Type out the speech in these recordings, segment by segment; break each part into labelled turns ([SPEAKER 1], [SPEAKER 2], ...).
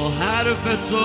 [SPEAKER 1] حرف تو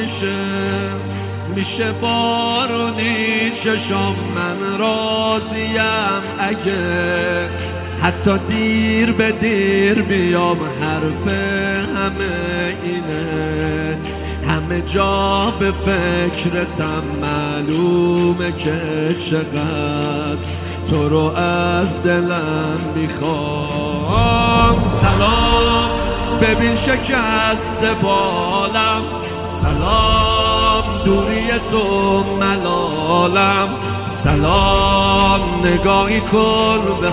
[SPEAKER 1] میشه بارونی چشم. من راضیم اگه حتی دیر به دیر بیام. حرف همه اینه، همه جا به فکرتم. معلومه که چقدر تو رو از دلم میخوام. سلام ببین شکست بالم، سلام دوری تو ملالم. سلام نگاهی کن به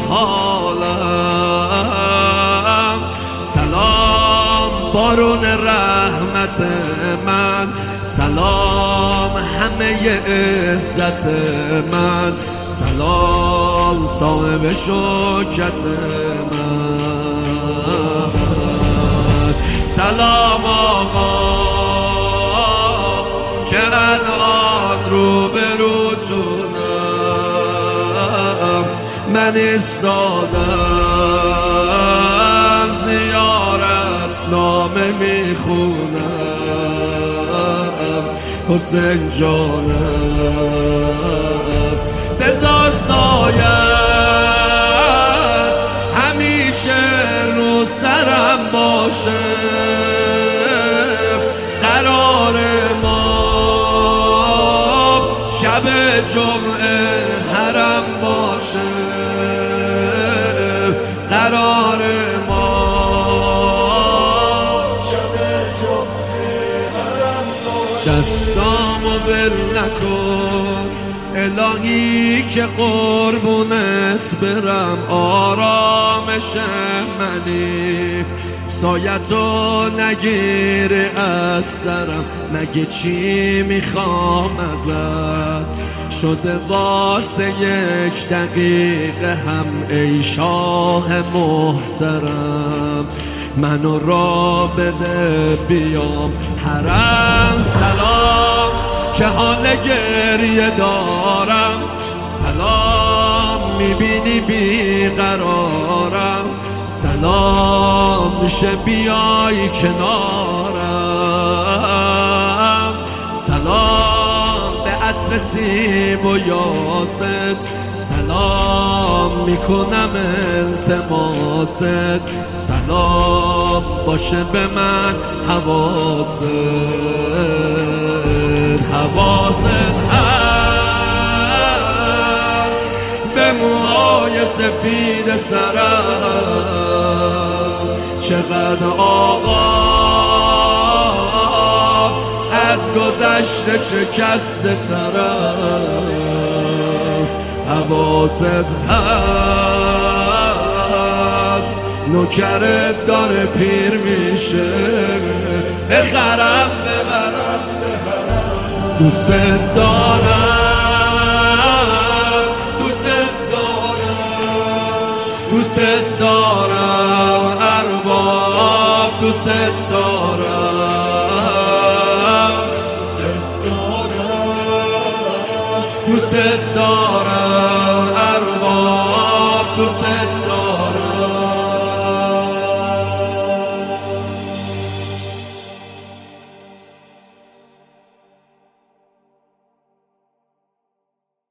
[SPEAKER 1] حالم. سلام بارون رحمت من، سلام همه عزت من. سلام صاحب شوکت من. سلام آقا که الان رو به روتونم. من استادم زیارت نامه میخونم. حسین جانم بذار سایت همیشه رو سرم باشه. قرار ما شب جمعه حرم باشه. قرار ما شب جمعه حرم باشه. دستامو ول نکن الهی که قربونت برم. آرامش منی سایتو نگیری از سرم. مگه چی میخوام ازت شده واسه یک دقیقه هم. ای شاه محترم منو را بده بیام حرم. سلام که حال گریه دارم. سلام میبینی بیقرارم. سلام میشه بیای کنارم. سلام به عطر سیب و یاست. سلام میکنم التماست. سلام باشه به من حواست هست به موهای سفید سرم. چقدر آقا از گذشته شکسته ترم. حواست هست نوکرت داره پیر میشه. بخرم ببرم دوست دارم، دوست دارم، دوست دارم ارباب. دوست دارم، دوست دارم ارباب. دوست